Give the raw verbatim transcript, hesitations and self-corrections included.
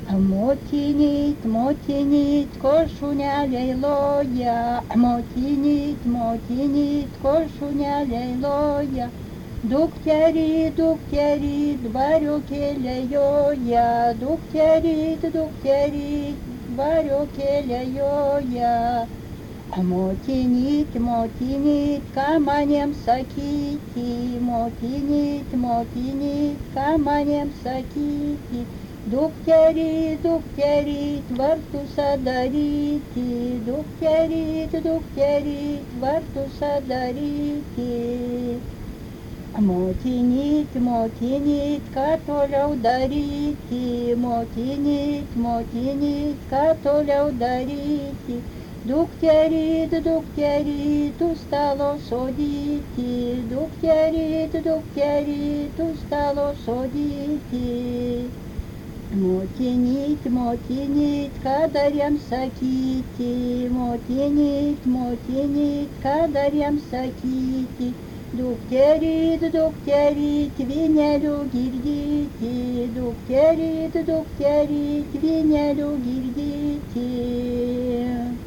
Motinit, motinit, košuneliai loja, motinit, motinit, košuneliai loja. Dukterit, dukterit, variokėlė joja, dukterit, dukterit, variokėlė joja. Motinit, motinit, ką manėm sakyti, motinit, motinit, ką manėm sakyti. Dukterit, dukterit, vartus daryti, dukterit, dukterit, vartus daryti. Motinit, motinit, ką toliau daryti, motinit, motinit, ką toliau daryti. Dukterit, dukterit, už stalo sodyti, dukterit, dukterit, už stalo sodyti. Motinit, motinit, ką dar jam sakyti, motinit, motinit, ką dar jam sakyti. Dukterit, dukterit, vynelių girdyti, dukterit, dukterit, vynelių girdyti.